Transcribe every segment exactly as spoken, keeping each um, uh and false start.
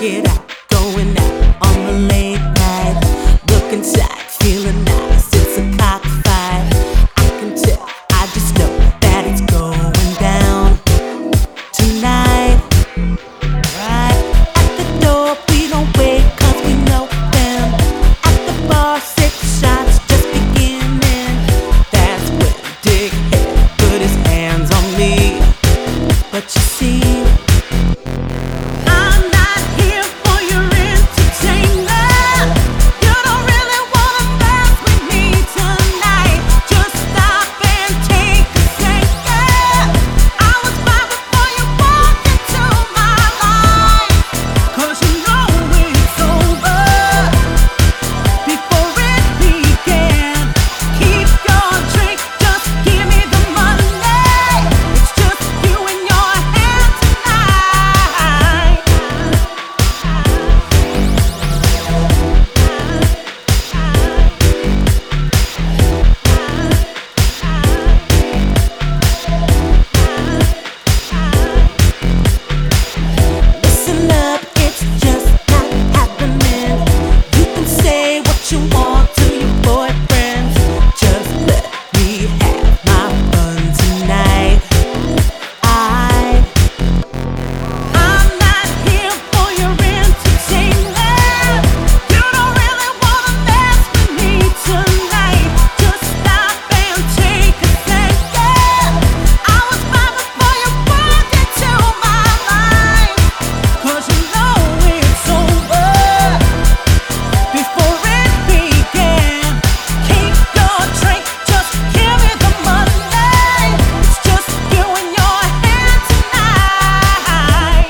it out, going out on the late night. Look inside, feeling nice, it's a cockfight. I can tell, I just know that it's going down tonight. Right at the door, we don't wait, cause we know them. At the bar, six shots just beginning. That's when Dickhead put his hands on me. But you see, I'm not here for your entertainment. You don't really wanna mess with me tonight. Just stop and take a second. I was fine before you walked into my life. Cause you know it's over before it began. Keep your drink, just give me the money. It's just you and your hand tonight. Listen up, it's just not happening. You can say what you want to your boyfriends. Just let me have my fun tonight. I, I'm not here for your entertainment. You don't really wanna mess with me tonight. Just stop and take a second. I was fine before you walked into my life. Cause you know it's over before it began. Keep your drink, just give me the money. It's just you and your hand tonight.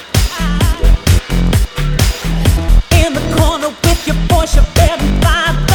In the corner with your boy, you better find